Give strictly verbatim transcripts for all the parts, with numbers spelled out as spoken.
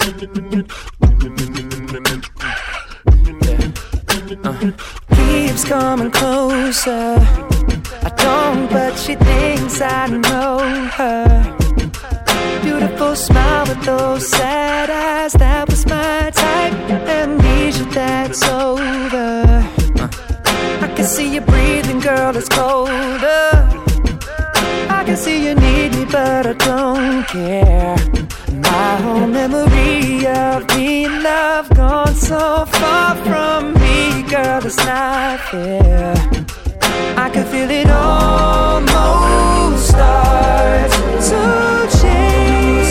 Uh. Keeps coming closer. I don't, but she thinks I know her. Beautiful smile with those sad eyes. That was my type. Amnesia, that's over. uh. I can see you breathing, girl, it's colder. I can see you need me, but I don't care. My whole memory of being loved gone so far from me, girl, it's not fair. I can feel it almost start to change,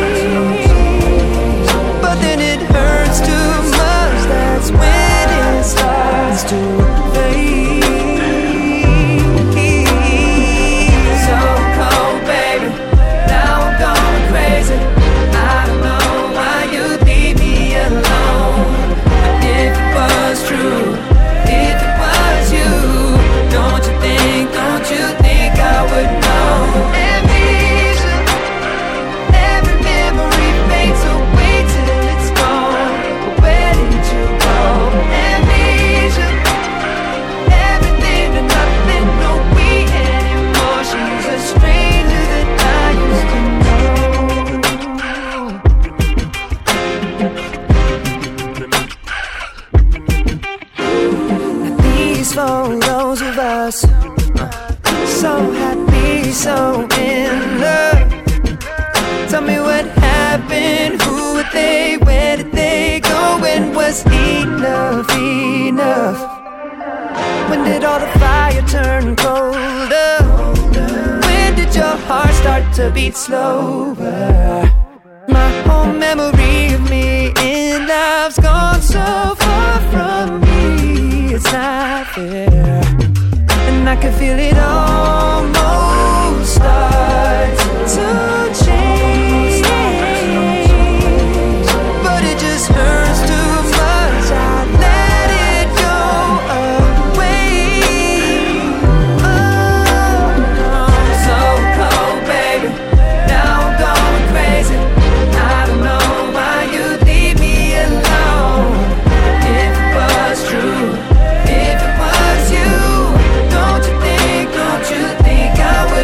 but then it hurts too much. That's when it starts to fade. So cold, baby, now I'm going crazy. I don't know why you leave me alone. But if it was true, if it was you, don't you think, don't you think I would know? Amnesia, every memory fades away till it's gone. But where did you go? Amnesia, everything to nothing, no we anymore. She's a stranger that I used to know. These photos of us, so happy, so in love. Tell me what happened, who were they, where did they go, when was enough enough? When did all the fire turn colder? When did your heart start to beat slower? My whole memory of me in love's gone so far from me. It's not fair, and I can feel it almost start to change, but it just hurts too much. I let it go away. Oh, no. So cold, baby, now I'm going crazy. I don't know why you leave me alone. If it was true, if it was you, don't you think, don't you think I would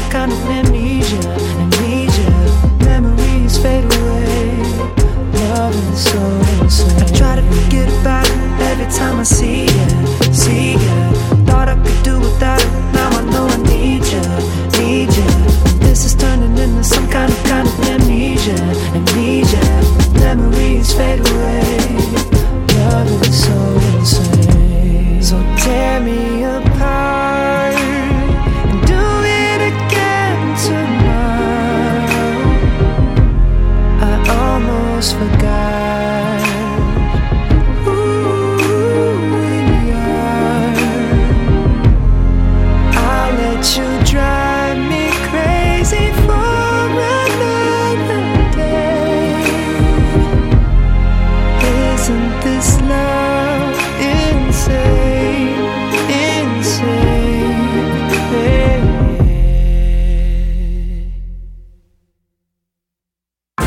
kind of amnesia, amnesia. Memories fade away. Love is so insane. I try to forget about it every time I see ya, see ya. Thought I could do without it, now I know I need ya, need ya. This is turning into some kind of kind of amnesia, amnesia. Memories fade away. Love is so insane. So tear me apart and do it again tomorrow. I almost forgot who we are. I'll let you drive.